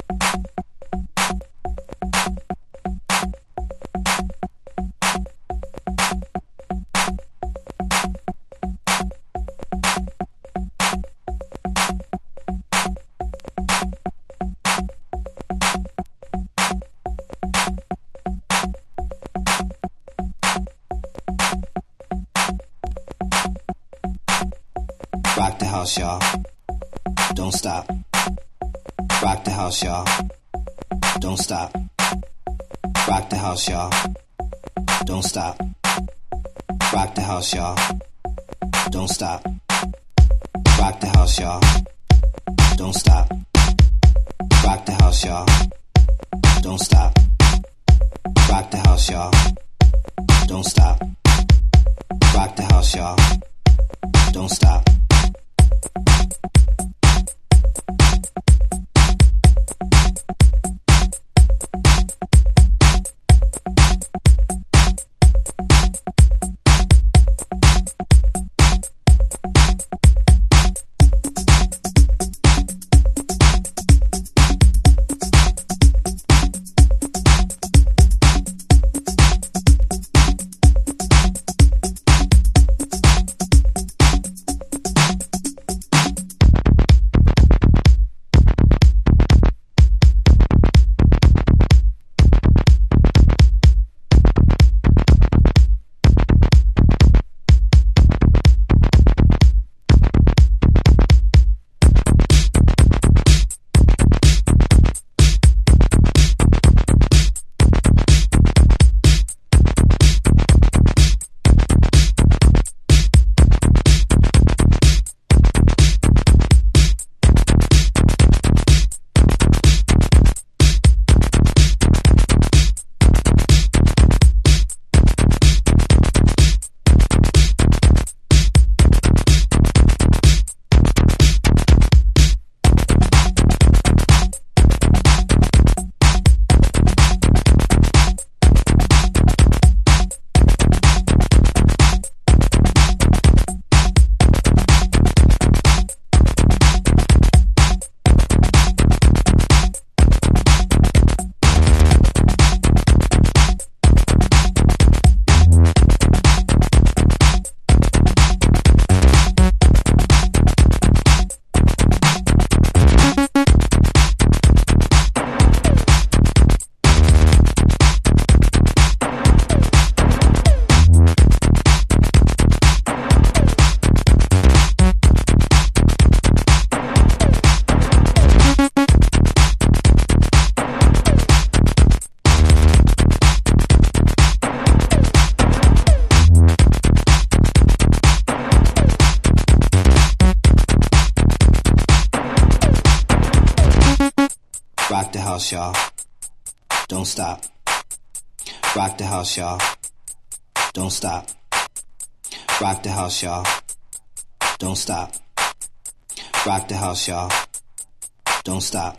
Rock the house, y'all. Don't stop. Rock the house, y'all. Don't stop. Rock the house, y'all. Don't stop. Rock the house, y'all. Don't stop. Rock the house, y'all. Don't stop. Rock the house, y'all. Don't stop. Rock the house, y'all. Don't stop. Rock the house, y'all. Don't stop. Rock the house, y'all. Don't stop. Rock the house, y'all. Don't stop. Rock the house, y'all. Don't stop. Rock the house, y'all. Don't stop.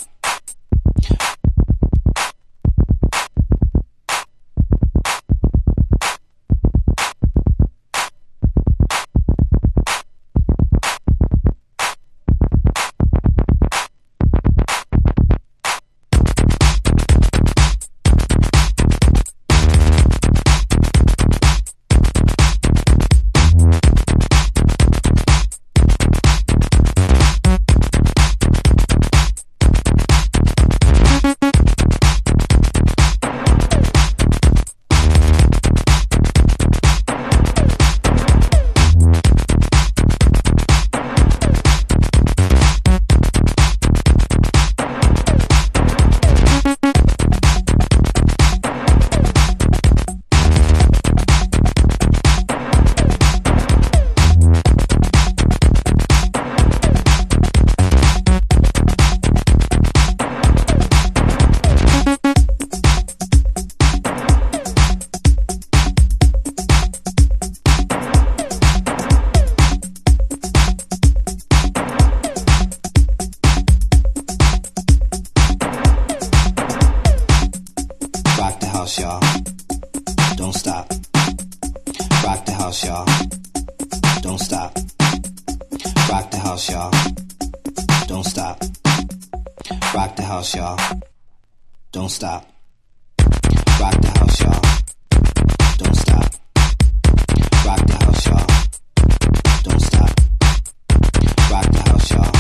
house, y'all. Don't stop. Rock the house, y'all. Don't stop. Rock the house, y'all. Don't stop. Rock the house, y'all. Don't stop. Rock the house, y'all. Don't stop. Rock the house, y'all. Don't stop. Rock the house, y'all.